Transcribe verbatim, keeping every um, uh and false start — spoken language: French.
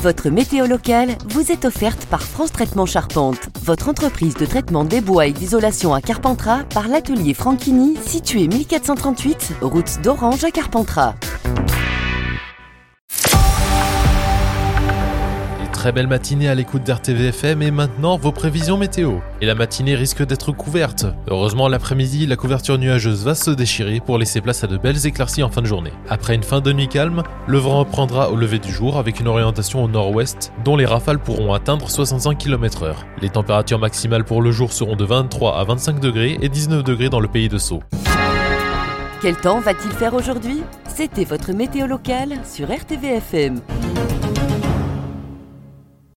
Votre météo locale vous est offerte par France Traitement Charpente, votre entreprise de traitement des bois et d'isolation à Carpentras par l'atelier Franchini, situé mille quatre cent trente-huit, route d'Orange à Carpentras. Très belle matinée à l'écoute d'R T V F M et maintenant vos prévisions météo. Et la matinée risque d'être couverte. Heureusement, l'après-midi, la couverture nuageuse va se déchirer pour laisser place à de belles éclaircies en fin de journée. Après une fin de nuit calme, le vent reprendra au lever du jour avec une orientation au nord-ouest dont les rafales pourront atteindre soixante-cinq kilomètres heure. Les températures maximales pour le jour seront de vingt-trois à vingt-cinq degrés et dix-neuf degrés dans le pays de Sceaux. Quel temps va-t-il faire aujourd'hui ? C'était votre météo locale sur R T V F M.